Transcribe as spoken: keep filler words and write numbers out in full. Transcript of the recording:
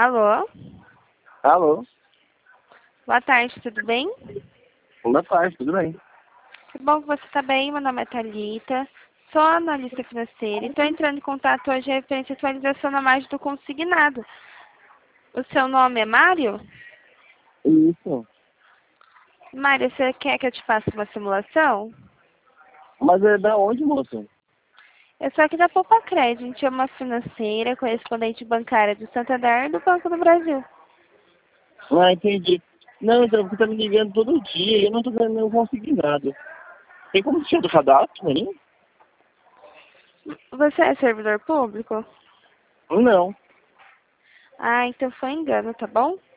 Alô? Alô? Boa tarde, tudo bem? Boa tarde, tudo bem? Que bom que você está bem. Meu nome é Thalita, sou analista financeira e estou entrando em contato hoje referente à atualização na margem do consignado. O seu nome é Mário? Isso. Mário, você quer que eu te faça uma simulação? Mas é da onde, moça? Eu sou aqui da Poupa Crédito, a gente é uma financeira correspondente bancária do Santander e do Banco do Brasil. Ah, entendi. Não, então, você tá me ligando todo dia e eu não tô ganhando nenhum consignado. Tem como tirar do cadastro, hein? Você é servidor público? Não. Ah, então foi engano, tá bom?